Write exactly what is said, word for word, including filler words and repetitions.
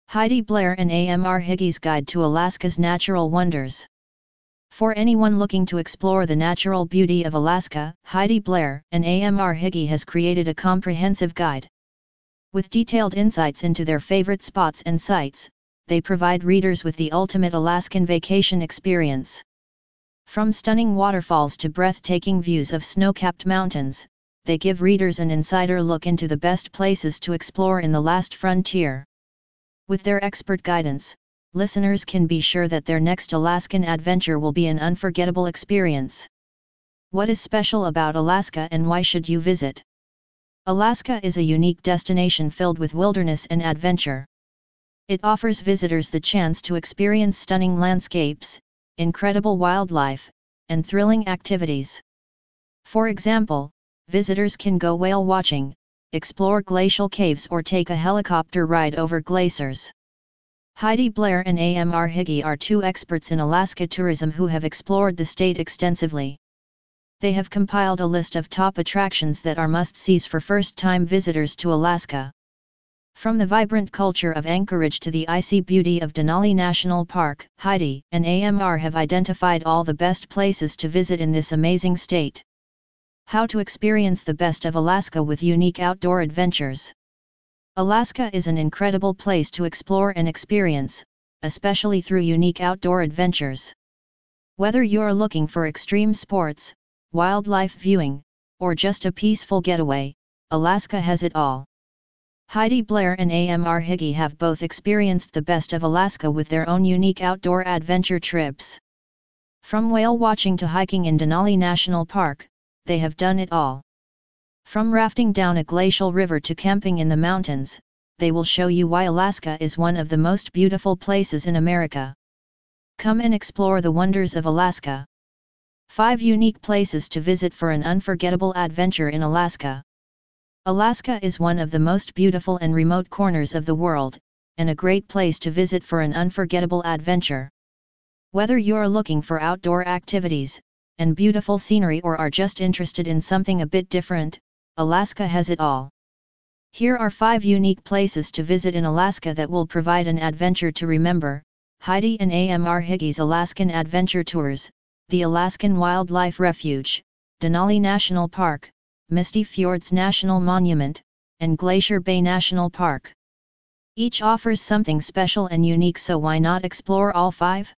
Heidi Blair and A M R Higgie's Guide to Alaska's Natural Wonders. For anyone looking to explore the natural beauty of Alaska, Heidi Blair and A M R Higgie has created a comprehensive guide. With detailed insights into their favorite spots and sites, they provide readers with the ultimate Alaskan vacation experience. From stunning waterfalls to breathtaking views of snow-capped mountains, they give readers an insider look into the best places to explore in the last frontier. With their expert guidance, listeners can be sure that their next Alaskan adventure will be an unforgettable experience. What is special about Alaska and why should you visit? Alaska is a unique destination filled with wilderness and adventure. It offers visitors the chance to experience stunning landscapes, incredible wildlife, and thrilling activities. For example, visitors can go whale watching, explore glacial caves or take a helicopter ride over glaciers. Heidi Blair and A M R Higgie are two experts in Alaska tourism who have explored the state extensively. They have compiled a list of top attractions that are must-sees for first-time visitors to Alaska. From the vibrant culture of Anchorage to the icy beauty of Denali National Park, Heidi and A M R have identified all the best places to visit in this amazing state. How to experience the best of Alaska with unique outdoor adventures. Alaska is an incredible place to explore and experience, especially through unique outdoor adventures. Whether you're looking for extreme sports, wildlife viewing, or just a peaceful getaway, Alaska has it all. Heidi Blair and A M R Higgie have both experienced the best of Alaska with their own unique outdoor adventure trips. From whale watching to hiking in Denali National Park, they have done it all. From rafting down a glacial river to camping in the mountains, they will show you why Alaska is one of the most beautiful places in America. Come and explore the wonders of Alaska. five Unique Places to Visit for an Unforgettable Adventure in Alaska. Alaska is one of the most beautiful and remote corners of the world, and a great place to visit for an unforgettable adventure. Whether you're looking for outdoor activities and beautiful scenery or are just interested in something a bit different, Alaska has it all. Here are five unique places to visit in Alaska that will provide an adventure to remember. Heidi and A M R Higgie's Alaskan Adventure Tours, the Alaskan Wildlife Refuge, Denali National Park, Misty Fjords National Monument, and Glacier Bay National Park. Each offers something special and unique, so why not explore all five?